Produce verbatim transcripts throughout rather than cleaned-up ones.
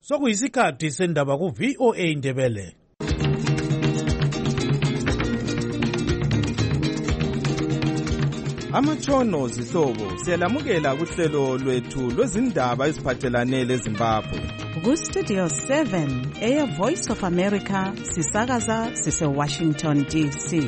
Sokuyisikhathi sendaba ku V O A Indebele. Amatshono zihlobo siyalamukela kuhlelo lwethu lwezindaba eziphathelane leZimbabwe. Ku Studio seven eya Voice of America sisakaza sise Washington D C.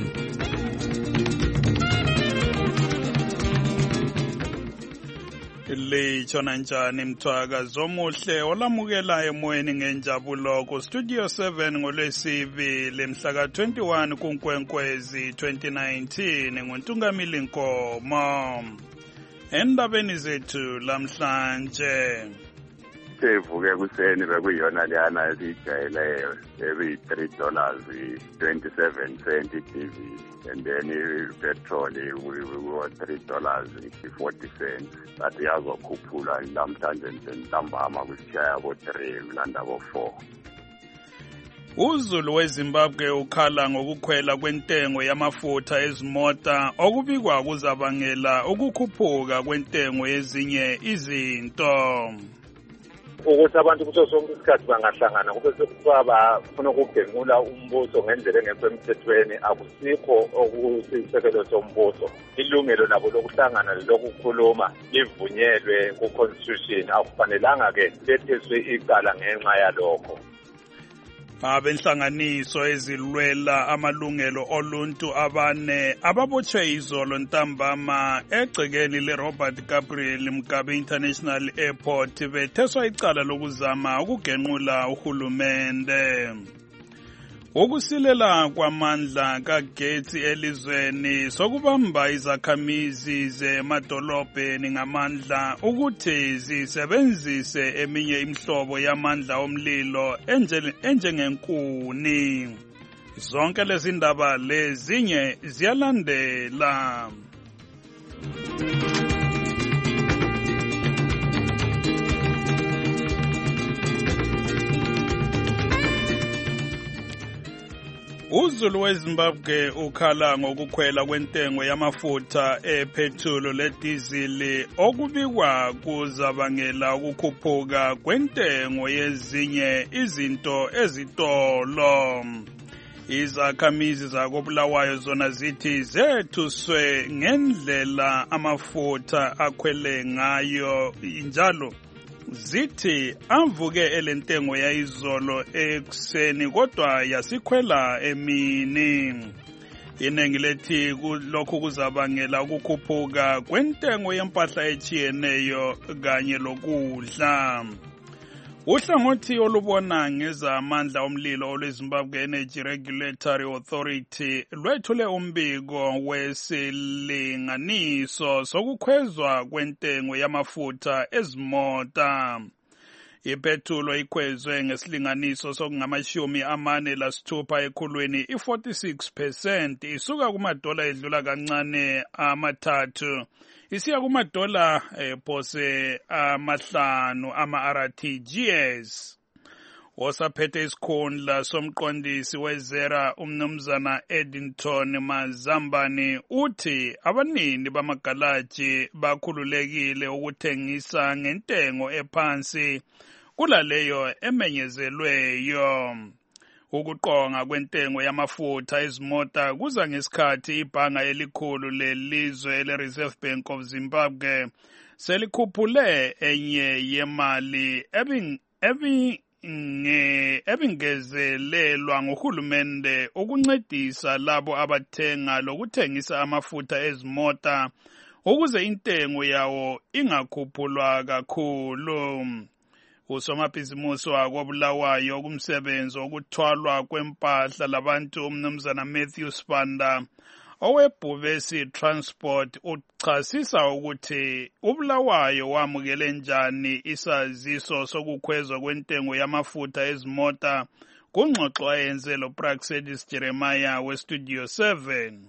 Litshona njani mthwaka zomuhle olamukela emoyeni ngenjabulo ku Studio seven ngolwesibili mhla ka twenty-one kuNkwenkwezi twenty nineteen ngoNtungamili Nkomo. Endabeni zethu lamhlanje sevuke kuseni bekuyiyona leyana esiyijayeleyo ebi-three dollars twenty-seven cent D V, and then i-petrol iku-three dollars forty cents. But yazokhuphula namhlanje ntambama kusishaya bo-three kulanda bo-four. uZulu weZimbabwe ukhala ngokukhwela kwentengo yamafutha ezimota okubikwa kuzabangela ukukhuphuka kwentengo yezinye izinto. Ukuthi abantu kuso sonke isikhathi bangahlangana kube sekuthiwa bafuna ukugenqula umbuso ngendlela engekho emthethweni, akusikho okusisekelo sombuso. Ilungelo labo lokuhlangana lokukhuluma livunyelwe ku-constitution, akufanelanga-ke betheswe icala ngenxa yalokho. Abenhlanganiso ezilwela amalungelo oluntu abane ababotshwe izolo ntambama egcekeni leRobert Gabriel Mugabe International Airport betheswa icala lokuzama ukugenqula uhulumende. Ukusilela kwamandla kagetsi elizweni sokubamba izakhamizi zemadolobheni ngamandla ukuthi zisebenzise eminye imihlobo yamandla omlilo enjengenkuni. Zonke lezi ndaba lezinye ziyalandela. uZulu weZimbabwe ukhala ngokukhwela kwentengo yamafutha epetrol ledizili okubikwa kuzabangela ukukhuphuka kwentengo yezinye izinto ezitolo. Izakhamizi zakobulawayo zona zithi zethuswe ngendlela amafutha akhwele ngayo, njalo zithi avuke elentengo yayizolo ekuseni kodwa yasikhwela emini. Iningi lethi lokhu kuzabangela ukukhuphuka kwentengo yempahla echiyeneyo kanye lokudla. Uhlangothi olubona ngezamandla omlilo olweZimbabwe Energy Regulatory Authority lwethule umbiko wesilinganiso sokukhwezwa kwentengo yamafutha ezimota. Ipetrol ikhwezwe ngesilinganiso sokungamashumi amane lasithupha ekhulwini i-forty-six percent isuka kumadola edlula kancane amathathu isiya kumadola phose amahlanu ama-R T G S. Osaphethe isikhundla somqondisi wezera umnumzana Eddington Mazambane uthi abanini bamagalaji bakhululekile ukuthengisa ngentengo ephansi kulaleyo emenyezelweyo. Ukuqonga kwentengo yamafutha ezimota kuza ngesikhathi ibhanga elikhulu lelizwe le-Reserve Bank of Zimbabwe selikhuphule enye yemali ebingezelelwa nguhulumende ukuncedisa labo abathenga lokuthengisa amafutha ezimota ukuze intengo yawo ingakhuphulwa kakhulu. Usomabhizimusi wakobulawayo kumsebenzi wokuthwalwa kwempahla labantu umnumzana Matthew Spanda owebhubesi Transport uchasisa ukuthi ubulawayo wamukele njani isaziso sokukhwezwa kwentengo yamafutha ezimota kungxoxo ayenze lo Praxedis Jeremiah weStudio seven.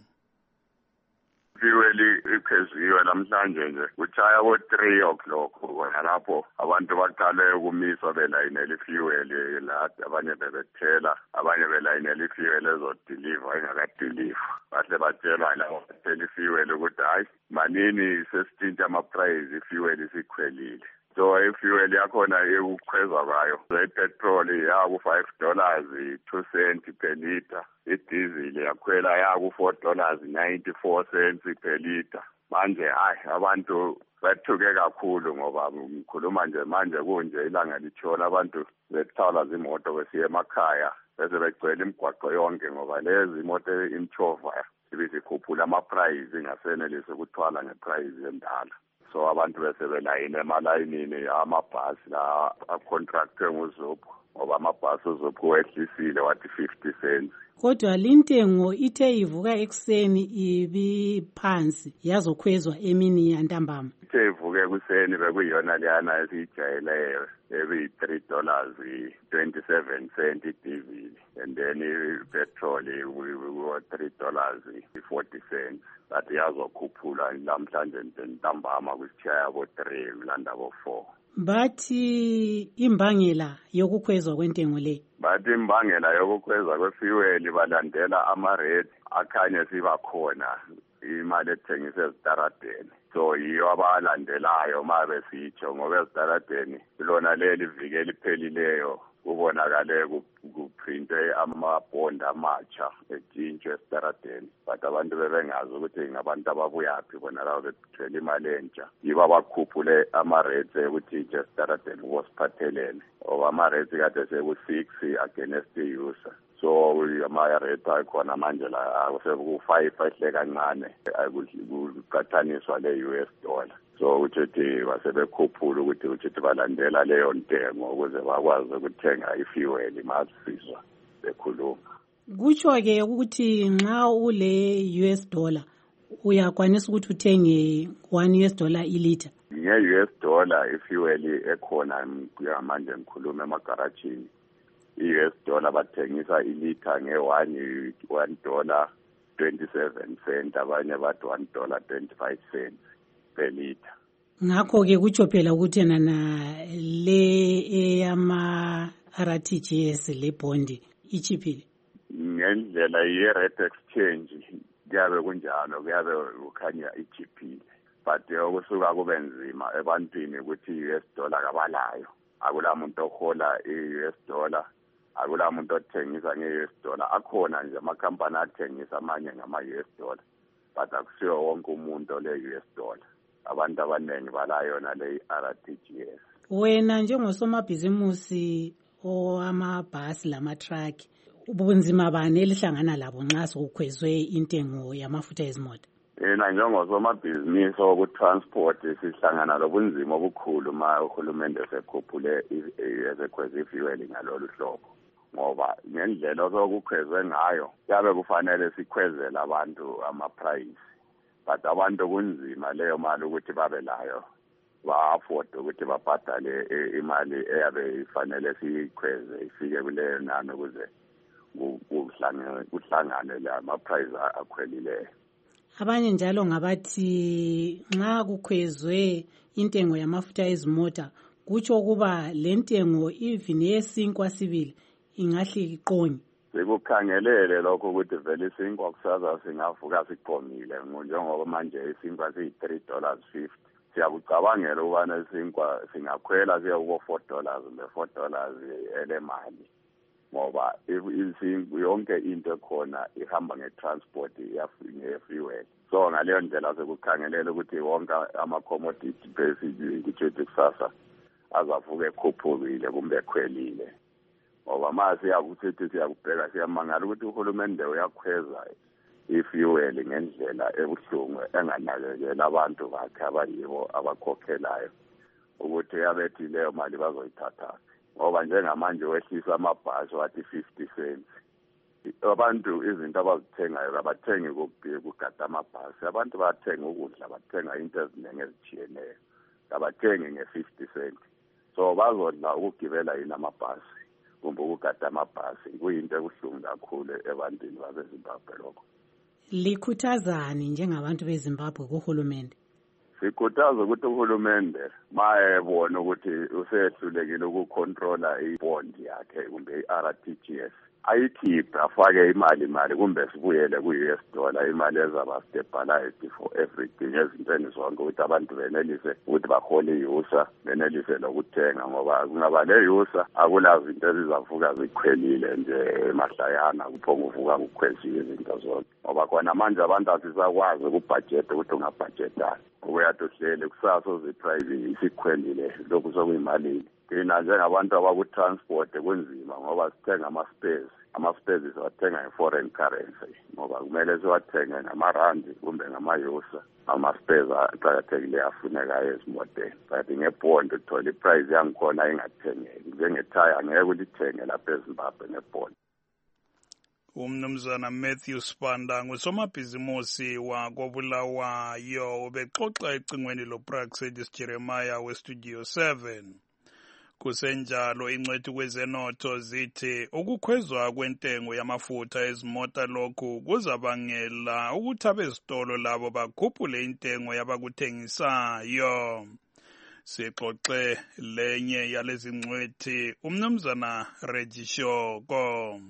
Fuel iphezulu namhlanje nje kuchaya bo three o'clock kona lapho abantu baqale ukumiswa belayinela ifuel la abanye bebethela abanye belayinela ifuel ezodeliver ingakadeliver bahle batshela labo bathela ifuel ukuthi hayi manini sesitshintsha ama price ifuel isikhwelile so ifuel yakhona ukukhwezwa kwayo ipetrol yaku five dollars two cents per liter, idiesel yakhwela yaku four dollars ninety-four cents per liter. Manje hayi abantu bethuke kakhulu ngoba ngikhuluma nje manje kunje ilanga litshona abantu bethwala izimoto besiya emakhaya bese begcwele imigwaqo yonke ngoba lezi imoto imchova ibizikhuphula ama-price ingasenelisi ukuthwala nge-price endala. So abantu bese belayini emalayinini amabhasi la acontractwe nguZupco ngoba amabhasi uZupco wehlisile wathi fifty cents. Kodwa lintengo ithe ivuka ekseni ibiphansi yazokhwezwa emini yantambama. Ithe ivuke kuseni bekuyiyona leyana esiyijayeleyo ebi three dollars twenty-seven cents idiesel, and then ipetrol we three dollars forty cents. But yazokhuphula namhlanje ntambama kusitshaya bo three kulanda bo four. Bathi imbangela yokukhwezwa kwentengo le. Bathi imbangela yokukhwezwa kwefuel balandela ama-rate akhanye siba khona imali ethengisa ezitaradeni. So yiyo abalandelayo uma besitsho ngoba ezitaradeni lona leli viki eliphelileyo kubonakale kuprinte amabhondi amatsha etshintshwe esitaradeni, but abantu bebengazi ukuthi ngabantu ababuyaphi bona labo bethwele imali entsha. Yibo abakhuphule ama-rates ekutshintshwe esitaradeni kubosiphathelene ngoba ama-rates kade seku-six against i-user. So ama-rate akhona manje la sekuku-five ehle kancane kuqathaniswa le-U S dollar. So uthi basebekhuphula ukuthi uthi balandela leyo ntengo ukuze bakwazi ukuthenga ifuel masizwa bekhuluma. Kutsho ke ukuthi nxa ule U S dollar uyakwanisa ukuthi uthenge one U S dollar iliter. Nge-U S dollar ifuel ekhona manje ngikhuluma emagarajini. I-U S dollar bathengisa iliter nge-one one dollar twenty-seven cents, abanye bathi one dollar twenty-five cents per liter. Ngakho ke kutsho phela ukuthi nana le eyama R T G S le bondi ichiphile. Ngendlela ye-rate exchange kuyabe kunjalo, kuyabe kukhanya ichiphile, but okusuka kube nzima ebantwini ukuthi i-U S dollar kabalayo. Akula muntu ohola i-U S dollar, akula muntu othengisa nge-U S dollar. Akhona nje amakhampani athengisa amanye ngama-U S dollar, but akusiyo wonke umuntu ole-U S dollar. Abantu abaningi balayona le R T G S. Wena njengosomabhizimusi owamabhasi lama-truck, ubunzima bani elihlangana labo nxa sokukhwezwe intengo yamafutha ezimota? Yena njengosomabhizinisi okutransport sihlangana lobunzima obukhulu ma uhulumende sekhuphule esekhweza ifuel ngalolu hlobo, ngoba ngendlela osokukhwezwe ngayo yabe kufanele sikhwezele abantu ama-price, but abantu kunzima leyo mali ukuthi babe layo ba-afford ukuthi babhadale imali eyabe ifanele siyikhweze ifike kuleyo nani ukuze kuhlangane la ama-price akhwelileyo. Abanye njalo ngabathi nxa kukhwezwe intengo yamafutha ezimota kutsho ukuba le ntengo even yesinkwa sibili ingahle iqonye. Sikukhangelele lokho ukuthi vele isinkwa kusaza singavuka siqomile njengoba manje isinkwa siyi-three dollars fifty. Siyakucabangela ukubana isinkwa singakhwela siye kubo four dollars le four dollars elemali, ngoba yonke into ekhona ihamba nge-transport ye-fuel. So ngaleyo ndlela sekukhangelela ukuthi wonke ama-commodity basic kutshethi kusasa azavuka ekhuphukile kumbe ekhwelile, ngoba ma siyakuthi siyakubheka siyamangala ukuthi uhulumende uyakhweza ifuel ngendlela ebuhlungu enganakekela abantu bakhe abayibo abakhokhelayo ukuthi yabethi leyo mali bazoyithatha, ngoba njengamanje wehlisa amabhasi wathi fifty cents. Abantu izinto abazithengayo abathengi kugada amabhasi, abantu bathenga ukudla, bathenga into eziningi ezitshiyeneyo, abathengi nge-fifty cents. So bazodla ukugibela yini amabhasi kumbe ukugada amabhasi, kuyinto ebuhlungu kakhulu ebantwini babeZimbabwe lokho. Likhuthazani njengabantu beZimbabwe kuhulumende? Sikhuthaza ukuthi uhulumende mayebona ukuthi usehlulekile ukucontrola ibond yakhe kumbe i-R T G S ayikhiphe afake imali imali kumbe sibuyele ku-U S dollar imali ezaba stabilized for everything ezintweni zonke ukuthi abantu benelise ukuthi bahole i-usa benelise lokuthenga ngoba kungaba le-usa akulazi into ezizavuka zikhwelile nje emahlayana kuphonga uvuka kukhwezile izinto zonke ngoba khona manje abantu asisakwazi ukubhajeta ukuthi ungabhajetani uyathi uhlele kusasa uziprice isikhwelile lokhu sokuyimalini thina njengabantu abakutransport kunzima ngoba sithenga ama-spares ama-spares siwathenga nge-foreign currency ngoba kumele siwathenge ngamarandi kumbe ngama-yusa ama-spares aqakathekile afunekayo ezimoteni but ngebhondi uthola iprice yangikhona ingathengeki njengethaya angeke ulithenge lapha eZimbabwe ngebhondi. Umnumzana Matthew Spanda ngusomabhizimusi wakobulawayo ubexoxa ecingweni loPraxedis Jeremiah weStudio seven. Kusenjalo ingcwethi kwezenotho zithi ukukhwezwa kwentengo yamafutha ezimota lokhu kuzabangela ukuthi abezitolo labo bakhuphule intengo yabakuthengisayo. Sixoxe lenye yalezi ngcwethi umnumzana Reggie Shoko.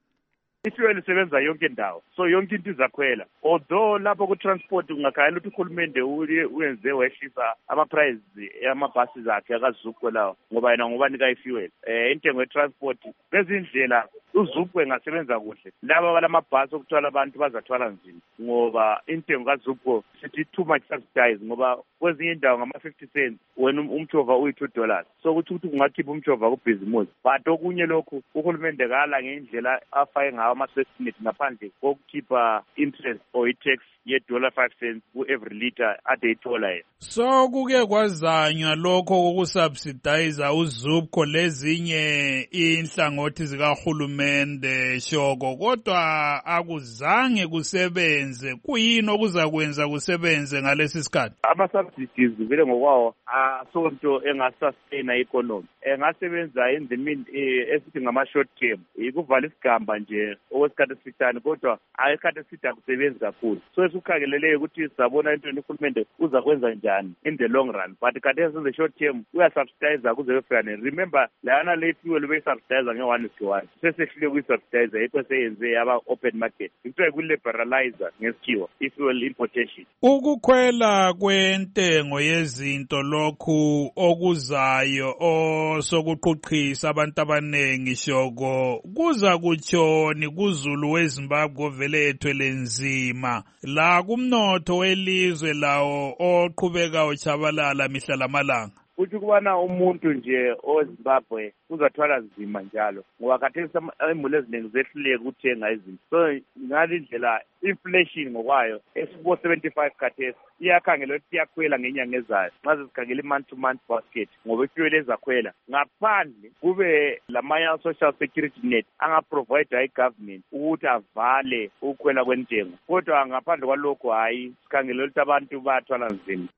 Ifuel isebenza yonke indawo so yonke into izakhwela although lapho ku transport ungakhayela ukuthi uhulumende uyenze wehlisa ama price yamabhasi akhe akaZupco lawo ngoba yena ngobanika ifuel eh intengo ye transport bezindlela uZupco engasebenza kuhle laba balamabhasi okuthwala abantu bazathwala nzima ngoba intengo kaZupco sithi too much subsidized ngoba kwezinye indawo ngama fifty cents wena umthova uyi two dollars so ukuthi ukuthi kungakhipha umthova ku business but okunye lokhu uhulumende kala ngendlela afake ngawo ama-estimate ngaphandle kokukhipha interest or i-tax ye-dollar five cents ku-every liter ade ithola yena. So kuke kwazanywa lokho kokusubsidize uZupco lezinye inhlangothi zikahulumende Shoko kodwa akuzange kusebenze kuyini okuzakwenza kusebenze ngalesi sikhathi? Ama-subsidies vele ngokwawo asonto engasustain economy engasebenza in the mean esithi ngama-short term ikuvala isigamba nje okwesikhathi esifitane kodwa ayisikhathi eside akusebenzi kakhulu so esukhangeleleyo ukuthi sabona into uhulumende uza kwenza njani in the long run but kade in the short term uyasubsidize kuze kufane remember lana le fuel beyisubsidize nge-one is to one sesehlile kuyisubsidize yikho seyenze yaba open market kuthiwa ku-liberalizer ngesikhiwa i-fuel importation. Ukukhwela kwentengo yezinto lokhu okuzayo osokuqhuqhisa abantu abanengi Shoko kuza kutshoni kuzulu weZimbabwe vele ethwele nzima la kumnotho welizwe lawo oqhubeka uchabalala mihla lamalanga. Uthi kubana umuntu nje oZimbabwe uzathwala nzima njalo ngoba khathesi imuli eziningi zehluleke ukuthenga izinto so ngalindlela inflation ngokwayo esibo seventy-five khathesi iyakhangela ukuthi iyakhwela ngenyanga ezayo nxa sikhangela i-month to month basket ngoba ifuel ezakhwela ngaphandle kube lamanye social security net angaprovide i-government ukuthi avale ukukhwela kwentengo kodwa ngaphandle kwalokho hayi sikhangela ukuthi abantu bayathwala nzima.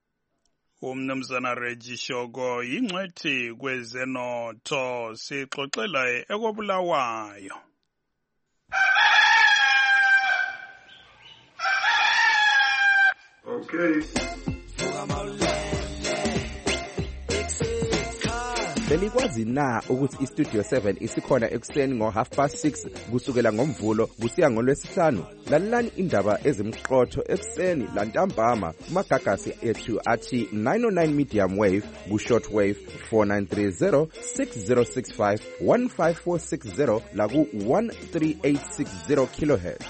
Umnumzana Reggie Shoko yingcwethi kwezenotho sixoxela ekobulawayo. Okay. Belikwazi na ukuthi iStudio seven isikhona ekuseni ngo half past six kusukela ngomvulo kusiya ngolwesihlanu? Lalelani indaba ezimqotho ekuseni lantambama kumagagasi ethu athi nine oh nine medium wave ku short wave four nine three zero six zero six five one five four six zero la ku one three eight six zero kilohertz.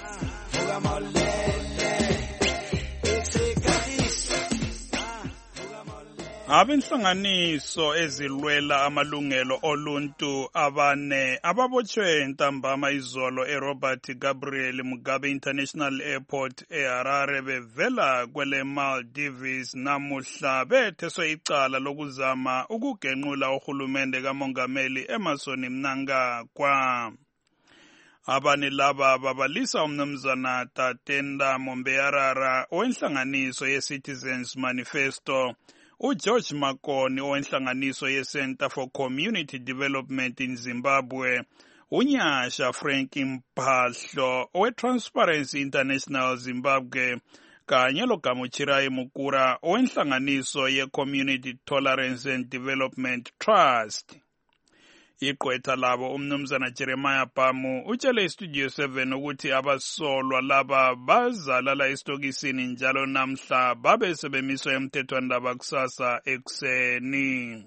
Abenhlanganiso ezilwela amalungelo oluntu abane ababotshwe ntambama izolo eRobert Gabriel Mugabe International Airport eHarare bevela kwele Maldives namuhla betheswe icala lokuzama ukugenqula uhulumende kamongameli Emmerson Mnangagwa. Abane laba babalisa umnumzana Tatenda Mombeyarara owenhlanganiso ye-Citizens Manifesto, uGeorge Makoni owenhlanganiso ye-Center for Community Development in Zimbabwe, uNyasha Frank Mpahlo owe-Transparency International Zimbabwe kanye loGamuchirai Mukura owenhlanganiso ye-Community Tolerance and Development Trust. Iqwetha labo umnumzana Jeremiah Pamu utshele iStudio seven ukuthi abasolwa laba bazalala esitokisini njalo namhla babe sebemiswa emthethwandaba kusasa ekuseni.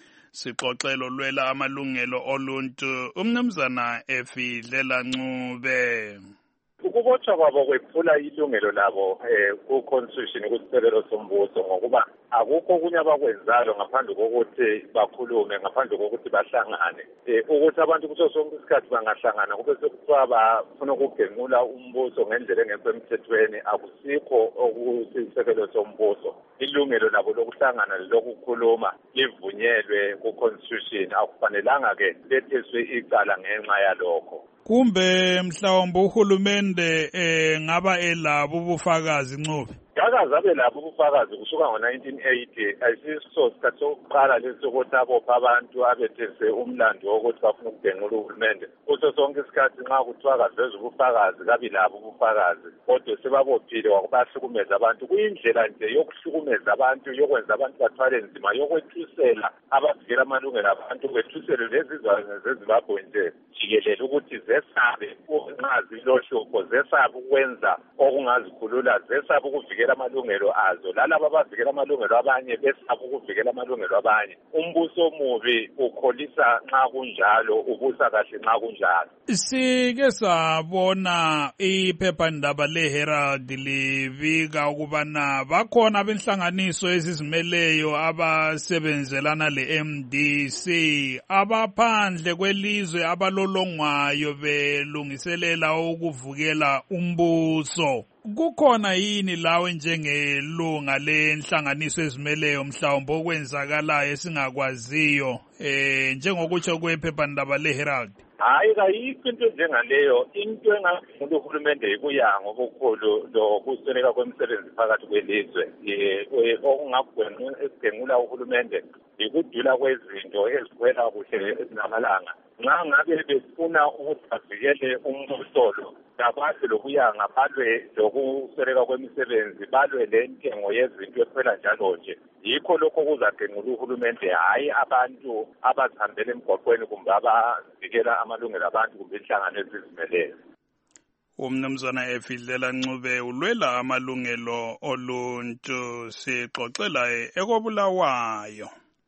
Sixoxelo lwela amalungelo oluntu umnumzana Efidlela Ncube. Ukubotshwa kwabo kwephula ilungelo labo eh ku-constitution kusisekelo sombuso ngokuba akukho okunye abakwenzayo ngaphandle kokuthi bakhulume ngaphandle kokuthi bahlangane eh ukuthi abantu kuso sonke isikhathi bangahlangana kube sekuthiwa bafuna ukugenqula umbuso ngendlela engekho emthethweni akusikho okusisekelo sombuso. Ilungelo labo lokuhlangana lokukhuluma livunyelwe ku-constitution akufanelanga ke letheswe icala ngenxa yalokho. Kumbe mhlawumbe uhulumende eh ngaba elabo ubufakazi Ncube. Yakaza belapho ubufakazi kusuka ngo nineteen eighty ayisiso sikhathi sokuqala lesokuthi abopha abantu abethese umlando wokuthi bafuna ukugenqula uhulumende. Kuso sonke isikhathi nxa kuthiwa kaveza ubufakazi kabi labo ubufakazi kodwa sebabophile wakubahlukumeza abantu kuyindlela nje yokuhlukumeza abantu yokwenza abantu bathwale nzima yokwethusela abavikela amalungelo abantu kwethusele lezizwana zeZimbabwe nje jikelele ukuthi zesabe nxa zilohlupho zesabe ukwenza okungazikhulula zesabe ukuvikela amalungelo azo lalabo abavikela amalungelo abanye besaba ukuvikela amalungelo abanye. Umbuso omubi ukholisa nxa kunjalo ubusa kahle nxa kunjalo. Sike sabona iphephandaba leHerald libika ukubana bakhona abenhlanganiso ezizimeleyo abasebenzelana le-M D C abaphandle kwelizwe abalolongwayo belungiselela ukuvukela umbuso. Kukhona yini lawe njengelunga lenhlanganiso ezimeleyo mhlawumbe okwenzakalayo esingakwaziyo eh njengokutsho kwephephandaba leHerald? Hayi kayikho into njengaleyo. Into engafunga uhulumende ikuya ngokukhulu lokusweleka kwemisebenzi phakathi kwelizwe eh okungagwenqula esigenqula uhulumende ikudula kwezinto ezikwela kuhle ezinamalanga. Nxa ngabe befuna ukuthi bavikele umbuso ngabathi lokuya ngabalwe lokusweleka kwemisebenzi balwe lentengo yezinto ephela njalo nje yikho lokho kuzagenqula uhulumende hayi abantu abazihambela emgwaqweni kumbe abavikela amalungelo abantu kumbe inhlangano ezizimeleyo. Umnumzana Efidlela Ncube ulwela amalungelo oluntu sixoxela ekobulawayo.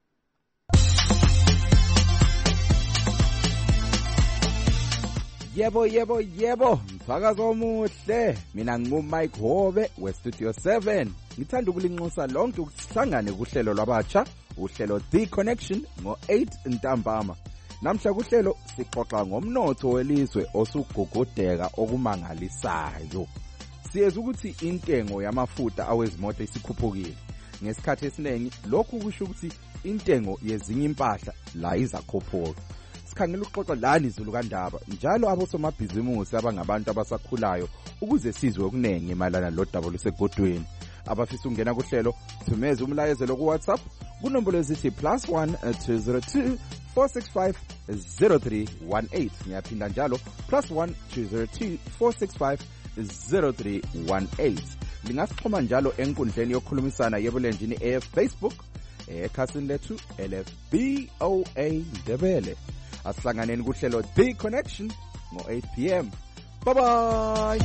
Yebo yebo yebo mphakazo omuhle mina nginguMike Hobe weStudio seven ngithanda ukulinxusa lonke ukusihlangane kuhlelo lwabatsha uhlelo The Connection ngo eight ntambama. Namhla kuhlelo sixoxa ngomnotho welizwe osugugudeka okumangalisayo. Siyeza ukuthi intengo yamafutha awezimoto isikhuphukile. Ngesikhathi esiningi lokhu kusho ukuthi intengo yezinye impahla la izakhuphuka. Sikhangela ukuxoxa lani izulu kaNdaba njalo abosomabhizimusi abangabantu abasakhulayo ukuze sizwe okunenge malana lodaba lusegodweni. Abafisa ungena kuhlelo thumeza umlayezelo ku WhatsApp kunombolo ezithi plus one two zero two four six five zero three one eight. Ngiyaphinda njalo plus one two zero two four six five zero three one eight. Lingasixhoma njalo enkundleni yokukhulumisana yebulenjini e Facebook ekhasini lethu L F B O A Ndebele. Asihlanganeni kuhlelo The Connection ngo eight p m Bye bye.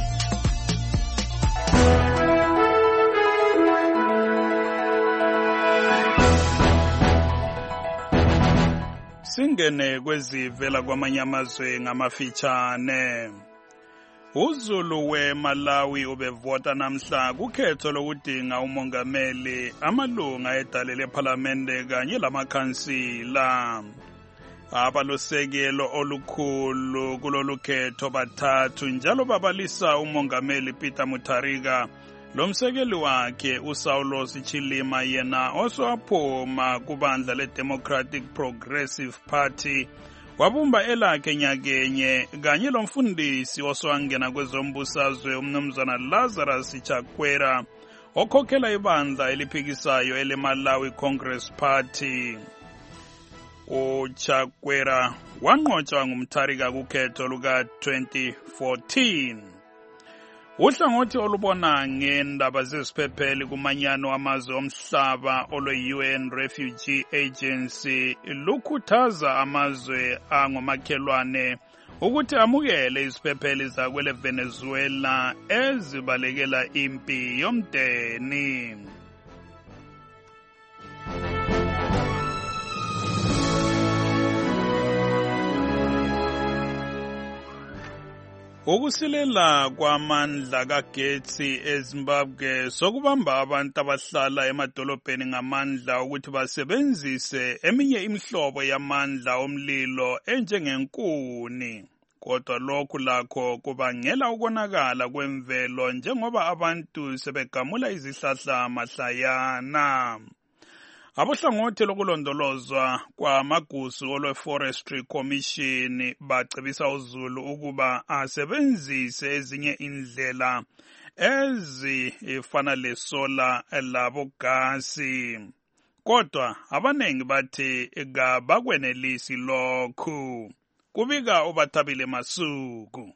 Singene kwezivela kwamanye amazwe ngamafitshane. uZulu weMalawi ubevota namhla kukhetho lokudinga umongameli, amalunga edale lePhalamende kanye lamakhansila. Abalosekelo olukhulu kulolu khetho bathathu njalo babalisa umongameli Peter Mutharika lomsekeli wakhe uSaulos Chilima yena oswaphuma kubandla leDemocratic Progressive Party wabumba elakhe nyakenye kanye lomfundisi oswangena kwezombusazwe umnumzana Lazarus Chakwera okhokhela ibandla eliphikisayo eleMalawi Congress Party. uChakwera wanqotshwa ngumtharika kukhetho luka twenty fourteen. Uhlangothi olubona ngendaba zesiphepheli kumanyano amazwe omhlaba olwe-U N Refugee Agency lukhuthaza amazwe angomakhelwane ukuthi amukele iziphepheli zakwele Venezuela ezibalekela impi yomdeni. Ukusilela kwamandla kagetsi eZimbabwe sokubamba abantu abahlala emadolobheni ngamandla ukuthi basebenzise eminye imihlobo yamandla omlilo enjengenkuni. Kodwa lokhu lakho kubangela ukonakala kwemvelo njengoba abantu sebegamula izihlahla mahlayana. Abohlangothi lokulondolozwa kwamagusu olwe-Forestry Commission bacebisa uZulu ukuba asebenzise ezinye indlela ezifana lesola labogasi. Kodwa abanengi bathi kabakwenelisi lokhu. Kubika uBathabile Masuku.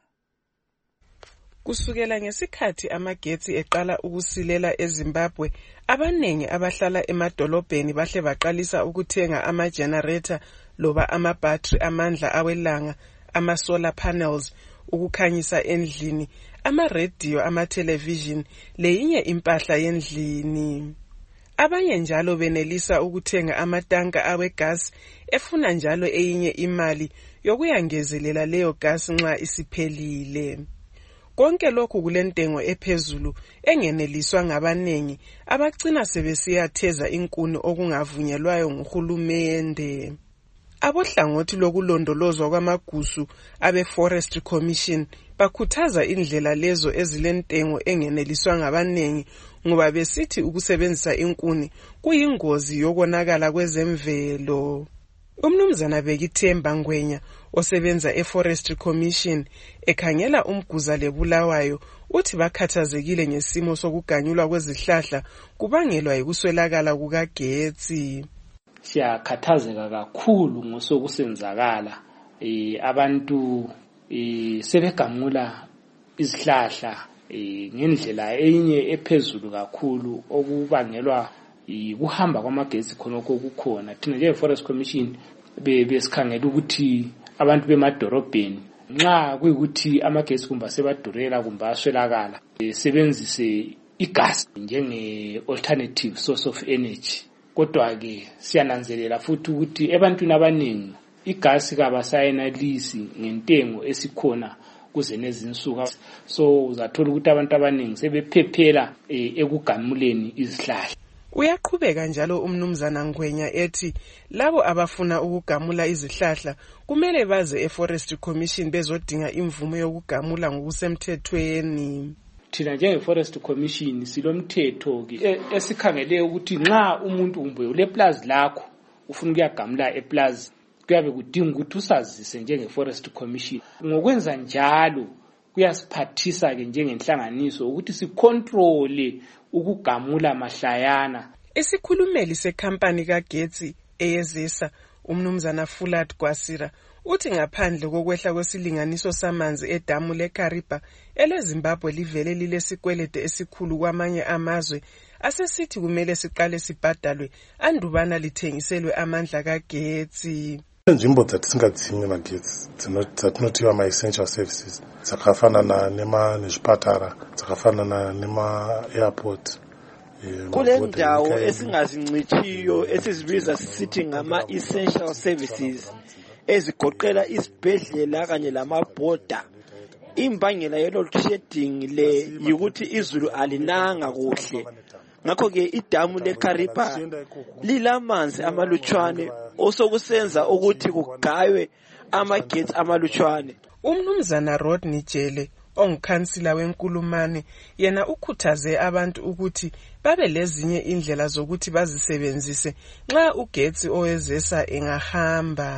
Kusukela ngesikhathi amagetsi eqala ukusilela eZimbabwe, abanengi abahlala emadolobheni bahle baqalisa ukuthenga ama-generator loba ama-battery amandla awelanga, ama-solar panels, ukukhanyisa endlini, ama-radio, ama-television, leyinye impahla yendlini. Abanye njalo benelisa ukuthenga amatanka awegas efuna njalo eyinye imali yokuyangezelela leyo gas nxa isiphelile. Konke lokhu kulentengo ephezulu engeneliswa ngabanengi abagcina sebesiyatheza inkuni okungavunyelwayo nguhulumende. Abohlangothi lokulondolozwa kwamagusu abe-Forestry Commission bakhuthaza indlela lezo ezilentengo engeneliswa ngabanengi ngoba besithi ukusebenzisa inkuni kuyingozi yokonakala kwezemvelo. Umnumzana Bekithemba Ngwenya osebenza e-Forestry Commission ekhangela umguza lebulawayo uthi bakhathazekile ngesimo sokuganyulwa kwezihlahla kubangelwa yikuswelakala kukagetsi. Siyakhathazeka kakhulu ngosokusenzakala eh abantu eh sebegamula izihlahla eh ngendlela enye ephezulu kakhulu okubangelwa ukuhamba kwamagetsi khonoko kukhona. Thina nje Forest Commission besikhangela ukuthi abantu bemadorobheni nxa kuyikuthi amagetsi kumba sebadurela kumba aswelakala sebenzise igas njenge alternative source of energy. Kodwa ke siyananzelela futhi ukuthi ebantwini abaningi igas kabasayenalisi ngentengo esikhona kuze nezinsuku, so uzathola ukuthi abantu abaningi sebephephela ekugamuleni izihlahla. Uyaqhubeka njalo umnumzana Ngwenya ethi labo abafuna ukugamula izihlahla kumele baze e-Forestry Commission bezodinga imvumo yokugamula ngokusemthethweni. Thina njenge Forest Commission silomthetho ke esikhangele ukuthi nxa umuntu umbe ule plaza lakho ufuna ukuyagamula eplaza kuyabe kudinga ukuthi usazise njenge Forest Commission. Ngokwenza njalo kuyasiphathisa ke njengenhlanganiso ukuthi sicontrole ukugamula mahlayana. Isikhulumeli sekhampani kagetsi eyezisa umnumzana Fulat Gwasira uthi ngaphandle kokwehla kwesilinganiso samanzi edamu leKariba eleZimbabwe livele lilesikwelede esikhulu kwamanye amazwe asesithi kumele siqale sibhadalwe andubana lithengiselwe amandla kagetsi. Nzvimbo dzatisingadzimwe magetsi dzatinotiwa ma-essential services dzakafanana nezvipatara dzakafanana nema-airport. Kule ndawo esingazincichiyo esizibiza sisithi ngama-essential services ezigoqela isibhedlela kanye lamabhoda. Imbangela yelo shedding le yikuthi izulu alinanga kuhle. Ngakho ke idamu leKariba lilamanzi amalutshwane osokusenza ukuthi kugaywe amagetsi amalutshwane. Umnumzana Rodney Jele ongikhansila wenkulumane yena ukhuthaze abantu ukuthi babe lezinye indlela zokuthi bazisebenzise nxa ugetsi owezesa engahamba.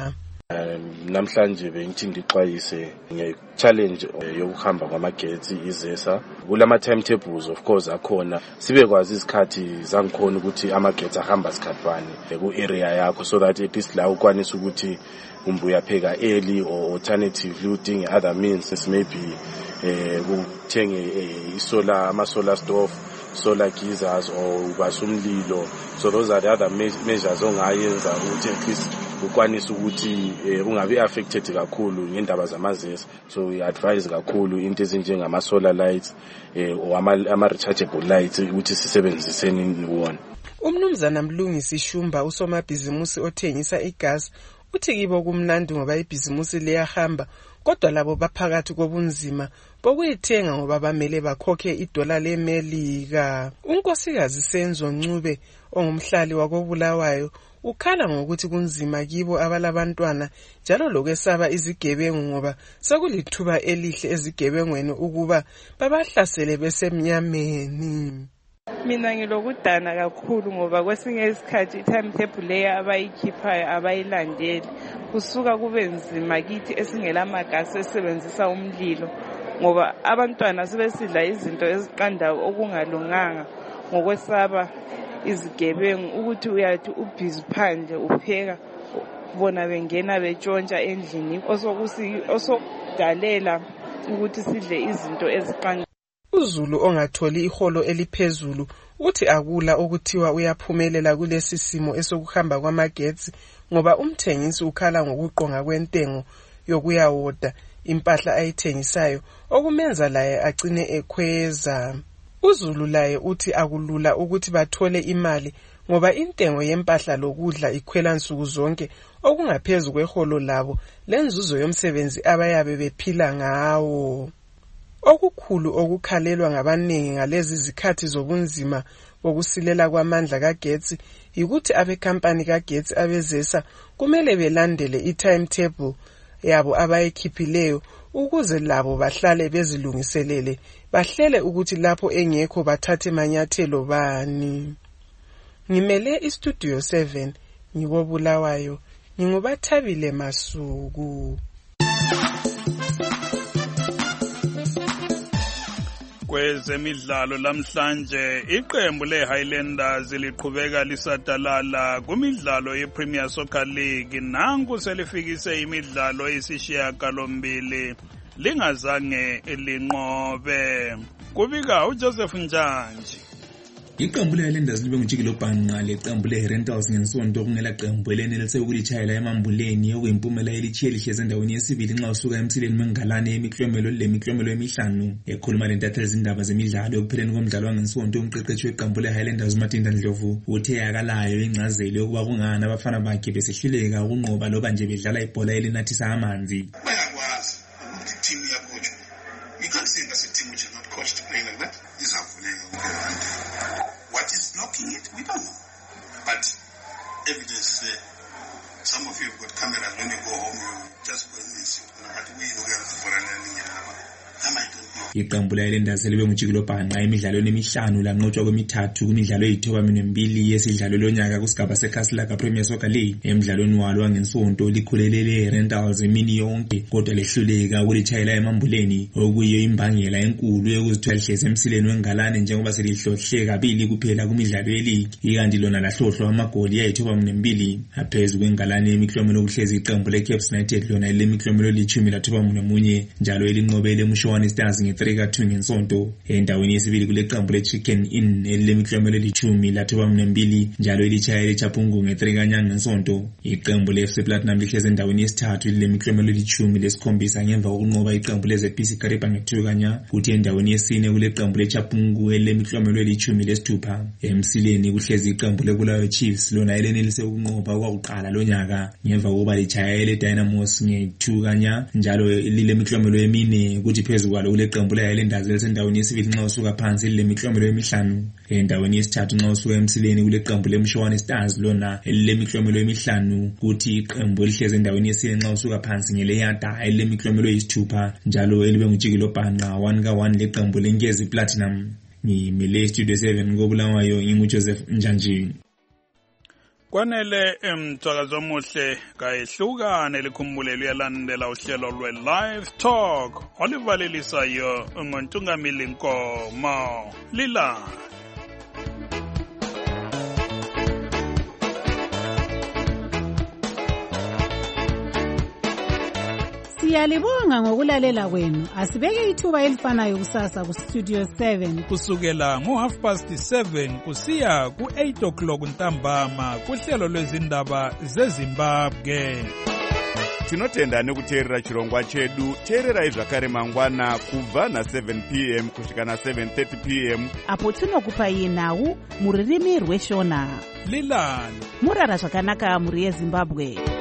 Um, namhlanje bengithi ngixwayise nge-challenge yokuhamba kwamagetsi izesa. Kulama timetables of course akhona. Sibe kwazi isikhathi zangikhona ukuthi amagetsi ahamba isikhathi bani ku-area yakho so that at least la ukwanisa ukuthi umbe uyapheka early or alternatively udinge other means maybe eh kuthenge isolar ama-solar stove, solar geysers or ubasa umlilo. So those are the other measures ongayenza ukuthi at least ukwanisa ukuthi ungabe affected kakhulu ngendaba zamazesa. So we advise kakhulu into ezinjengama solar lights eh or ama rechargeable lights ukuthi sisebenziseni wona. Umnumzana Mlungisi Shumba usomabhizimusi othengisa igas uthi kibo kumnandi ngoba ibhizimusi liyahamba kodwa labo baphakathi kobunzima bokuyithenga ngoba bamele bakhokhe idola leMelika. Unkosikazi Senzo Ncube ongumhlali wakobulawayo ukhala ngokuthi kunzima kibo abalabantwana njalo lokwesaba izigebengu ngoba sekulithuba elihle ezigebengweni ukuba babahlasele besemnyameni. Mina ngilokudana kakhulu ngoba kwesinye isikhathi timetable leyo abayikhiphayo abayilandeli kusuka kube nzima kithi esingela magasi esebenzisa umlilo ngoba abantwana sebesidla izinto eziqandayo okungalunganga ngokwesaba izigebengu ukuthi uyathi ubhizi phandle upheka bona bengena betshontsha endlini osokusi osodalela ukuthi sidle izinto eziqandayo. uZulu ongatholi iholo eliphezulu uthi akula ukuthiwa uyaphumelela kulesi simo esokuhamba kwamagetsi ngoba umthengisi ukhala ngokuqonga kwentengo yokuyawoda impahla ayithengisayo okumenza laye agcine ekhweza. uZulu laye uthi akulula ukuthi bathole imali ngoba intengo yempahla lokudla ikhwela nsuku zonke okungaphezulu kweholo labo lenzuzo yomsebenzi abayabe bephila ngawo. Okukhulu okukhalelwa ngabaningi ngalezi zikhathi zobunzima bokusilela kwamandla kagetsi ukuthi abekampani kagetsi abezesa kumele belandele i-timetable yabo abayikhiphileyo ukuze labo bahlale bezilungiselele bahlele ukuthi lapho engekho bathathe manyathelo bani. Ngimele istudio seven ngikobulawayo ngingubathabile Masuku. Kwezemidlalo lamhlanje iqembu leHighlanders liqhubeka lisadalala kumidlalo yePremier Soccer League nanku selifikise imidlalo esishiyagalombili lingazange linqobe. Kubika uJoseph Njanji. Iqembu leHighlanders libe ngujikilo bhanqa leqembu leRentals ngensonto kungela qembu elenelise ukulitshayela emambuleni okuyimpumela elithiye lihleze endaweni yesibili nxa usuka emsileni mengalane emiklomelo lemiklomelo emihlanu. Ekhuluma lentatheli izindaba zemidlalo ekupheleni komdlalo wangensonto umqeqeshi weqembu leHighlanders Matinda Ndlovu uthe akalayo ingcazelo yokuba kungani abafana bakhe besehluleka ukunqoba loba nje bedlala ibhola elinathisa amanzi. Bayakwazi ukuthi team yacoach. You can't say that's a team which is not coached to play like that. What is blocking it? We don't know. But evidence is there. Some of you have got cameras. When you go home, you just go and see. But we know we are for running. I don't know. Iqembu leHighlanders libe ngujikilo bhanqa emidlalweni emihlanu lanqotshwa kwemithathu kumidlalo eyithoba minembili yesidlalo lonyaka kusigaba sekhasila kaPremier Soccer League. Emidlalweni walo wangensonto likhulelele iRentals emini yonke kodwa lehluleka ukulitshayela emambuleni okuyiyo imbangela enkulu yokuzithola lihleze emsileni wengalane njengoba selihlohle kabili kuphela kumidlalo yeleague. Ikanti lona lahlohlwa amagoli ayithoba minembili aphezulu kwengalane emiklomelo okuhlezi iqembu leCaps United lona lemiklomelo elithumi lathoba munye njalo elinqobele eMshowana Stars nge-three ka two ngensonto. Endaweni yesibili kule qembu leChicken Inn elilemiklomelo elithumi lathoba minembili njalo elitshayela eChapungu nge-three kanyanga ngensonto. Iqembu leF C Platinum lihleze endaweni yesithathu lilemiklomelo elithumi lesikhombisa ngemva kokunqoba iqembu leZ P C Kariba nge-two kanya. Kuthi endaweni yesine kule qembu leChapungu elilemiklomelo elithumi lesithupha. Emsileni kuhlezi iqembu leBulawayo Chiefs lona elenelise ukunqoba okwakuqala lonyaka ngemva kokuba litshayela eDynamos nge-two kanya njalo lilemiklomelo emine. Kuthi phezulu kwalo kule qembu leHighlanders elisendaweni yesibili nxa usuka phansi lilemiklomelo emihlanu. Endaweni yesithathu nxa usuka emsileni kule qembu leMshowana Stars lona elilemiklomelo emihlanu. Kuthi iqembu elihleze endaweni yesine nxa usuka phansi ngeleYada elilemiklomelo eyisithupha njalo elibe ngujikilo bhanqa one ka one leqembu leNkezi Platinum. Ngimele Studio seven kobulawayo nginguJoseph Njanji. Kwanele emthakazo omuhle kayehlukane likhumbule luyalandela uhlelo lwe-Live Talk olivalelisayo ngontungamili Nkomo Lila. Siyalibonga ngokulalela kwenu. Asibeke ithuba elifanayo kusasa ku Studio seven kusukela ngo half past seven kusiya ku eight o'clock ntambama kuhlelo lwezindaba zeZimbabwe. Tinotenda nekuteerera chirongwa chedu. Teererai zvakare mangwana kubva na seven p m kusvika na seven thirty p m apo tinokupai nhau muririmi rweshona. Lilani murara zvakanaka muri yeZimbabwe.